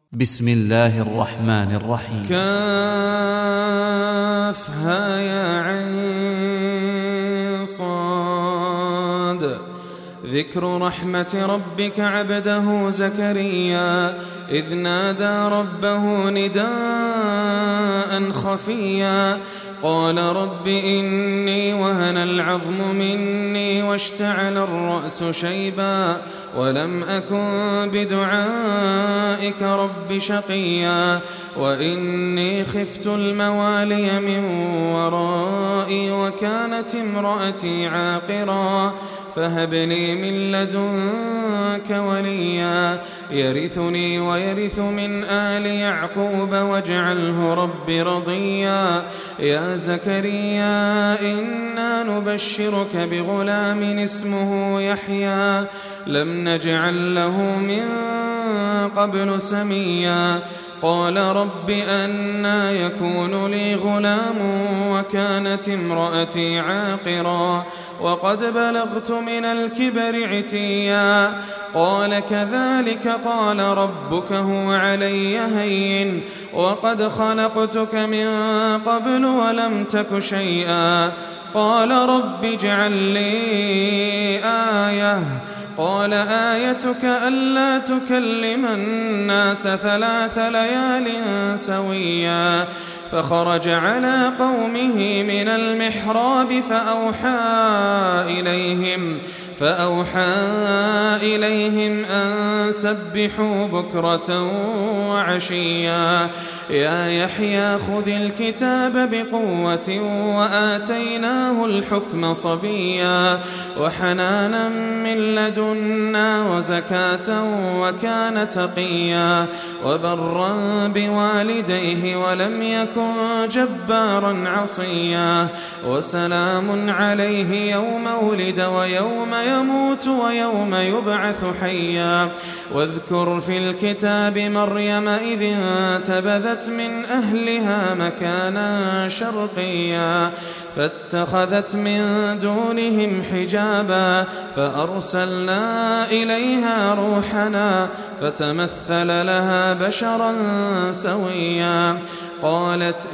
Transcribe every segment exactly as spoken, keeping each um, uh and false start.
بسم الله الرحمن الرحيم. كافها يا عين صاد. ذكر رحمة ربك عبده زكريا إذ نادى ربه نداء خفيا قال رب إني وهن العظم مني واشتعل الرأس شيبا ولم أكن بدعائك رب شقيا وإني خفت الموالي من ورائي وكانت امرأتي عاقرا فهب لي من لدنك وليا يرثني ويرث من آل يعقوب واجعله رب رضيا يا زكريا إنا نبشرك بغلام اسمه يحيى لم نجعل له من قبل سميا قال رب أنى يكون لي غلام وكانت امرأتي عاقرا وقد بلغت من الكبر عتيا قال كذلك قال ربك هو علي هين وقد خلقتك من قبل ولم تك شيئا قال رب اجعل لي آية قال آيتك ألا تكلم الناس ثلاث ليال سويا فخرج على قومه من المحراب فأوحى إليهم فأوحى إليهم أن سبحوا بكرة وعشيا يا يحيى خذ الكتاب بقوة وآتيناه الحكم صبيا وحنانا من لدنا وزكاة وكان تقيا وبرا بوالديه ولم يكن جبارا عصيا وسلام عليه يوم ولد ويوم يموت ويوم يبعث حيا واذكر في الكتاب مريم إذ انتبذت من أهلها مكانا شرقيا فاتخذت من دونهم حجابا فأرسلنا إليها روحنا فتمثل لها بشرا سويا قالت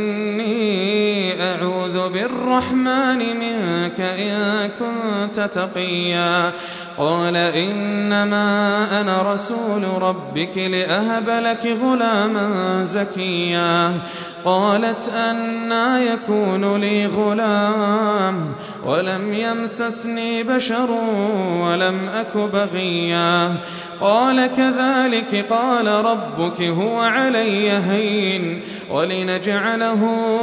إني أعوذ بالرحمن منك إن كنت تقيا قال إنما أنا رسول ربك لأهب لك غلاما زكيا قالت أنى يكون لي غلام ولم يمسسني بشر ولم أك بغيا قال كذلك قال ربك هو علي هين ولنجعله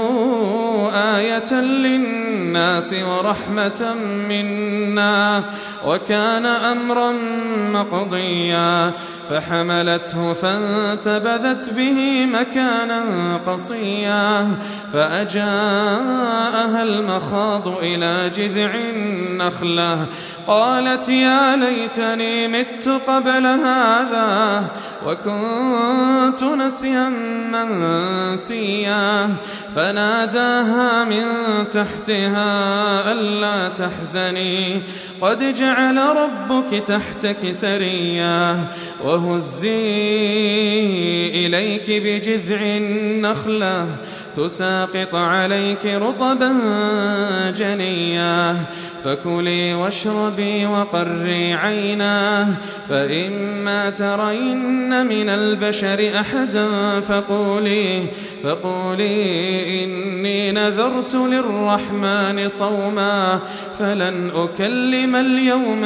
آية للناس ورحمة منا وكان أمرا مقضيا فحملته فانتبذت به مكانا قصيا فأجاءها المخاض إلى جذع النخلة قالت يا ليتني مت قبل هذا وكنت نسيا منسيا فناداها من تحتها ألا تحزني قد جعل ربك تحتك سريا وهزي إليك بجذع النخلة تساقط عليك رطبا جنيا فكلي واشربي وقري عينا فإما ترين من البشر أحدا فقولي, فقولي إني نذرت للرحمن صوما فلن أكلم اليوم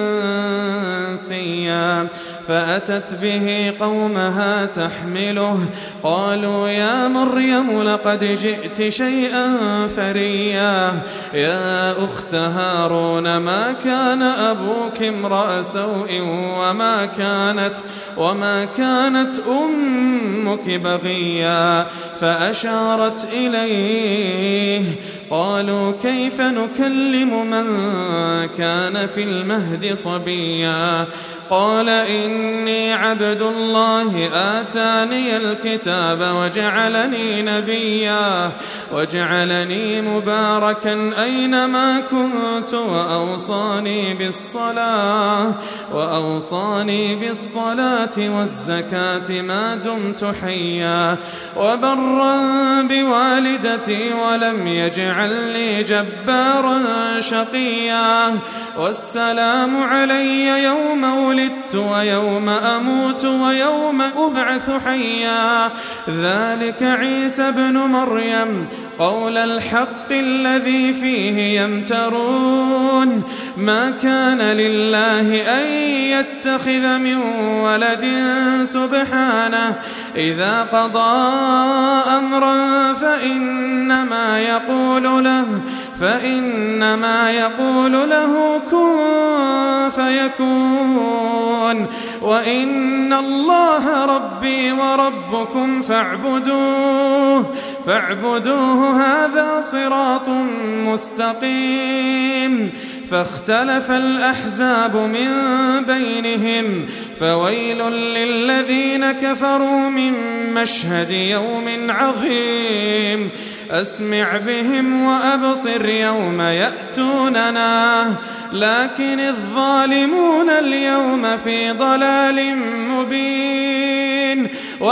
إنسيا فأتت به قومها تحمله قالوا يا مريم لقد جئت شيئا فريا يا أخت هارون ما كان أبوك امرأ سوء وما كانت, وما كانت أمك بغيا فأشارت إليه قالوا كيف نكلم من كان في المهد صبيا قال إني عبد الله آتاني الكتاب وجعلني نبيا وجعلني مباركا أينما كنت وأوصاني بالصلاة وأوصاني بالصلاة والزكاة ما دمت حيا وبرا بوالدتي ولم يجعلني جبارا شقيا والسلام علي يوم ولدت ويوم أموت ويوم أبعث حيا ذلك عيسى ابن مريم قول الحق الذي فيه يمترون ما كان لله أن يتخذ من ولد سبحانه إذا قضى أمرا فإنما يقول له فإنما يقول له كن فيكون وإن الله ربي وربكم فاعبدوه فاعبدوه هذا صراط مستقيم فاختلف الأحزاب من بينهم فويل للذين كفروا من مشهد يوم عظيم أسمع بهم وأبصر يوم يأتوننا لكن الظالمون اليوم في ضلال مبين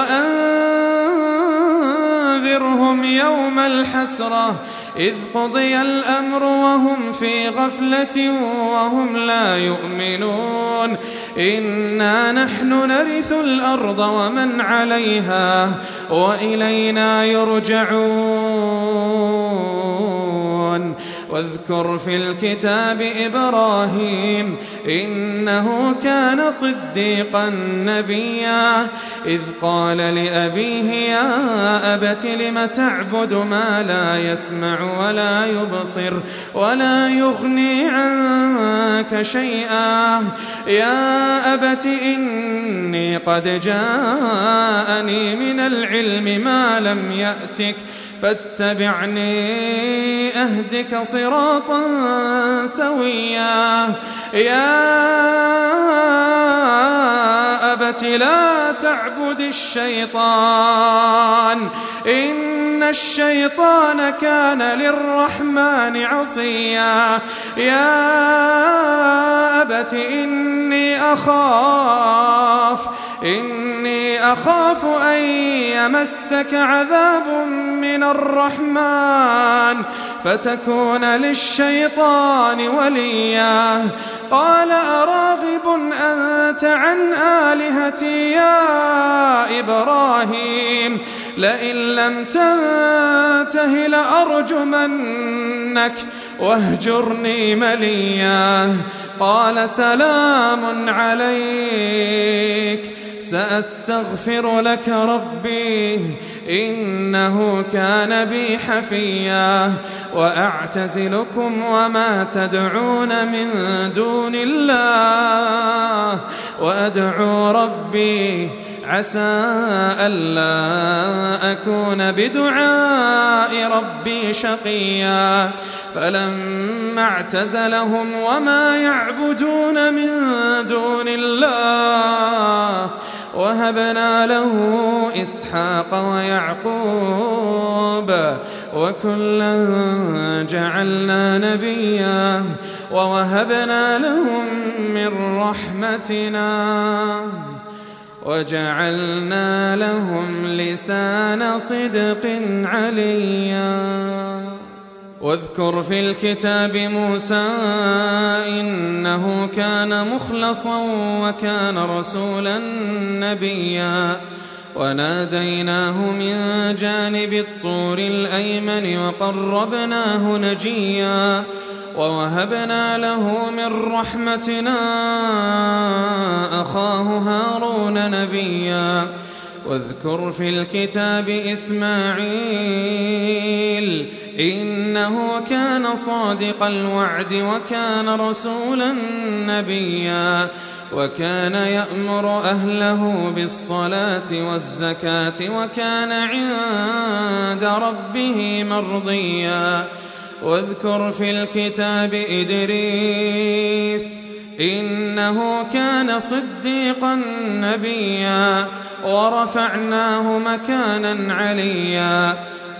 وأنذرهم يوم الحسرة إذ قضي الأمر وهم في غفلة وهم لا يؤمنون إنا نحن نرث الأرض ومن عليها وإلينا يرجعون واذكر في الكتاب إبراهيم إنه كان صديقا نبيا إذ قال لأبيه يا أبت لم تعبد ما لا يسمع ولا يبصر ولا يغني عنك شيئا يا أبت إني قد جاءني من العلم ما لم يأتك فاتبعني أهدك صراطا سويا يا أبت لا تعبد الشيطان إن الشيطان كان للرحمن عصيا يا أبت إني أخاف إني أخاف أن يمسك عذاب من الرحمن فتكون للشيطان وليا قال أراغب أنت عن آلهتي يا إبراهيم لئن لم تنته لأرجمنك واهجرني مليا قال سلام عليك سأستغفر لك ربي إنه كان بي حفيا وأعتزلكم وما تدعون من دون الله وأدعو ربي عسى ألا أكون بدعاء ربي شقيا فلما اعتزلهم وما يعبدون من دون الله وهبنا له إسحاق ويعقوب وكلا جعلنا نبيا ووهبنا لهم من رحمتنا وجعلنا لهم لسان صدق عليا واذكر في الكتاب موسى إنه كان مخلصا وكان رسولا نبيا وناديناه من جانب الطور الأيمن وقربناه نجيا ووهبنا له من رحمتنا أخاه هارون نبيا واذكر في الكتاب إسماعيل إنه كان صادق الوعد وكان رسولا نبيا وكان يأمر أهله بالصلاة والزكاة وكان عند ربه مرضيا واذكر في الكتاب إدريس إنه كان صديقا نبيا ورفعناه مكانا عليا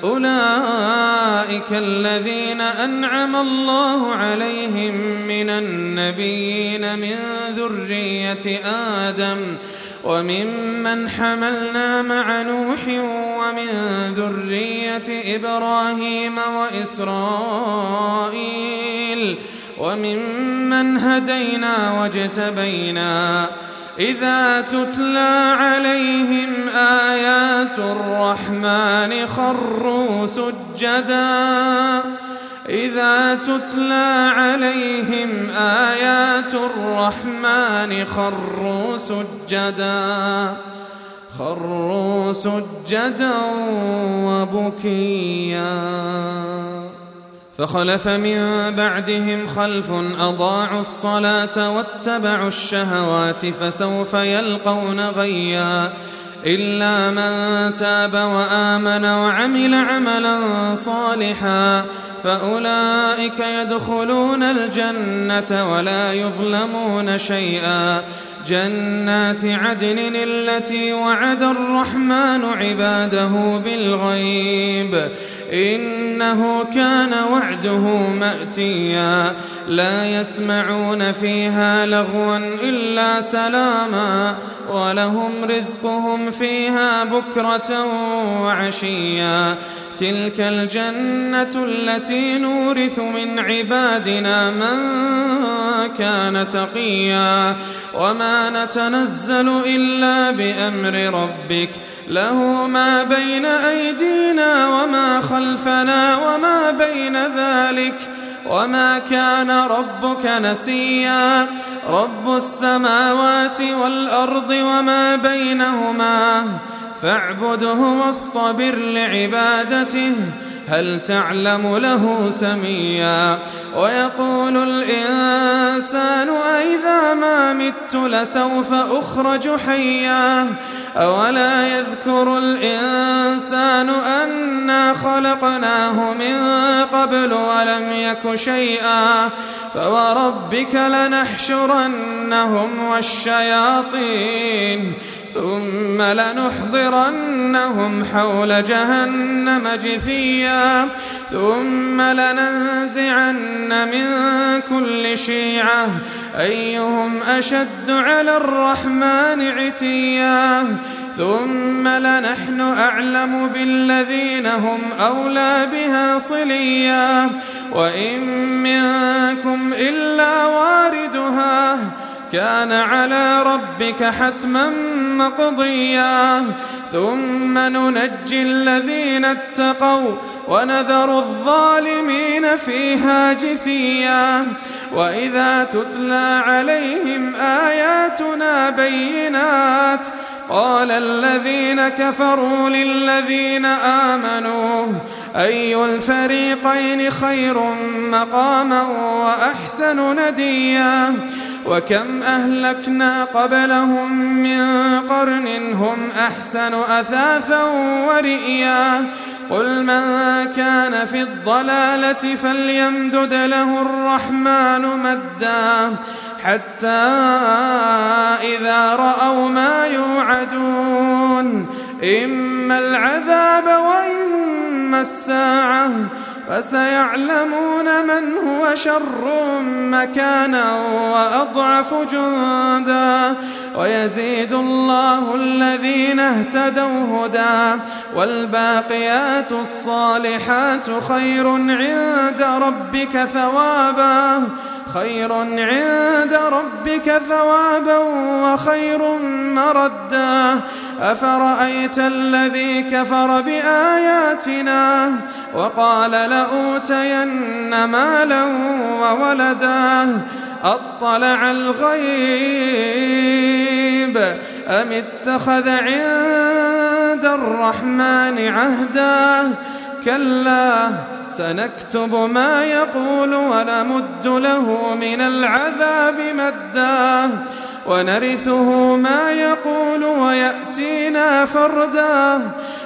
أولئك الذين أنعم الله عليهم من النبيين من ذرية آدم وممن حملنا مع نوح ومن ذرية إبراهيم وإسرائيل وممن هدينا واجتبينا إذا تتلى عليهم آيات الرحمن خروا سجدا إذا تتلى عليهم آيات الرحمن خروا سجدا خروا سجدا وبكيا فخلف من بعدهم خلف أضاعوا الصلاة واتبعوا الشهوات فسوف يلقون غيا إلا من تاب وآمن وعمل عملا صالحا فأولئك يدخلون الجنة ولا يظلمون شيئا جنات عدن التي وعد الرحمن عباده بالغيب إنه كان وعده مأتيا لا يسمعون فيها لغوا إلا سلاما ولهم رزقهم فيها بكرة وعشيا تلك الجنة التي نورث من عبادنا من كان تقيا وما نتنزل إلا بأمر ربك له ما بين أيدينا وما خلفنا وما بين ذلك وما كان ربك نسيا رب السماوات والأرض وما بينهما فاعبده واصطبر لعبادته هل تعلم له سميا ويقول الإنسان أإذا ما مت لسوف أخرج حيا أولا يذكر الإنسان أنا خلقناه من قبل ولم يك شيئا فوربك لنحشرنهم والشياطين ثم لنحضرنهم حول جهنم جثيا ثم لننزعن من كل شيعة أيهم أشد على الرحمن عتيا ثم لنحن أعلم بالذين هم أولى بها صليا وإن منكم إلا واردها كان على ربك حتما مقضيا ثم ننجي الذين اتقوا ونذر الظالمين فيها جثيا وإذا تتلى عليهم آياتنا بينات قال الذين كفروا للذين آمنوا أي الفريقين خير مقاما وأحسن نديا وكم أهلكنا قبلهم من قرن هم أحسن أثاثا ورئيا قل من كان في الضلالة فليمدد له الرحمن مدا حتى إذا رأوا ما يوعدون إما العذاب وإما الساعة فسيعلمون من هو شر مكانا وأضعف جندا ويزيد الله الذين اهتدوا هدى والباقيات الصالحات خير عند ربك ثوابا خير عند ربك ثوابا وخير مردا أفرأيت الذي كفر بآياتنا وقال لأوتين مالا وولدا أطلع الغيب أم اتخذ عند الرحمن عهدا كلا سنكتب ما يقول ونمد له من العذاب مدا ونرثه ما يقول ويأتينا فردا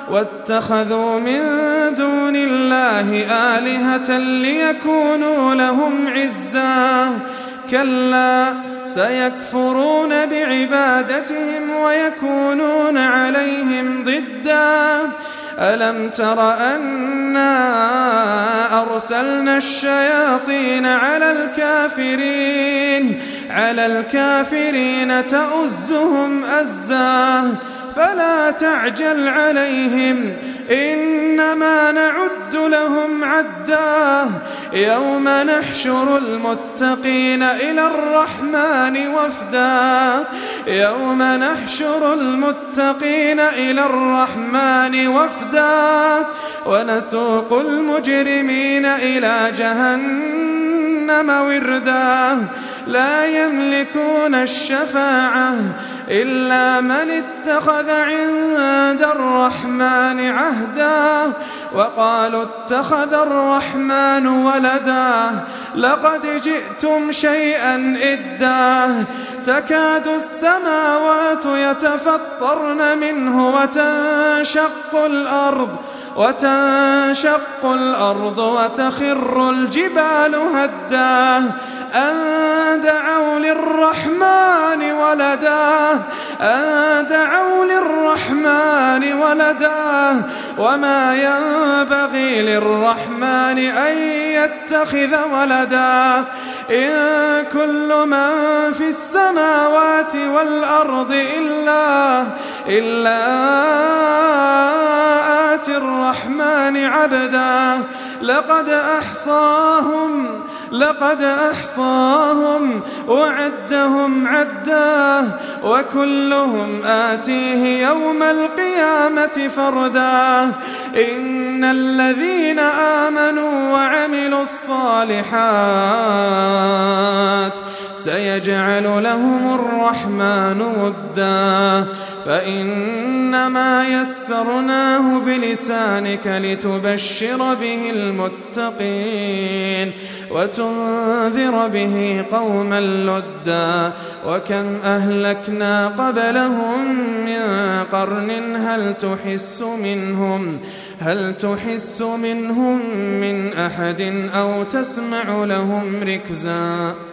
واتخذوا من دون الله آلهة ليكونوا لهم عزا كلا سيكفرون بعبادتهم ويكونون عليهم ضدا ألم تر أنا أرسلنا الشياطين على الكافرين على الكافرين تؤزهم أزا فلا تعجل عليهم إنما نعد لهم عدا يوم نحشر المتقين إلى الرحمن وفدا يوم نحشر المتقين إلى الرحمن وفدا ونسوق المجرمين إلى جهنم وردا لا يملكون الشفاعة إلا من اتخذ عند الرحمن عهدا وقالوا اتخذ الرحمن ولدا لقد جئتم شيئا إدا تكاد السماوات يتفطرن منه وتنشق الأرض وتنشق الأرض وتخر الجبال هدا أن دعوا للرحمن ولدا أن دعوا للرحمن ولدا وما ينبغي للرحمن أن يتخذ ولدا إن كل من في السماوات والأرض إلا إلا آتي الرحمن عبدا لقد أحصاهم لقد أحصاهم وعدهم عدا وكلهم آتيه يوم القيامة فردا إن الذين آمنوا وعملوا الصالحات سيجعل لهم الرحمن ودا فإنما يسرناه بلسانك لتبشر به المتقين وتنذر به قوما لدا وكم أهلكنا قبلهم من قرن هل تحس منهم هل تحس منهم من أحد أو تسمع لهم ركزا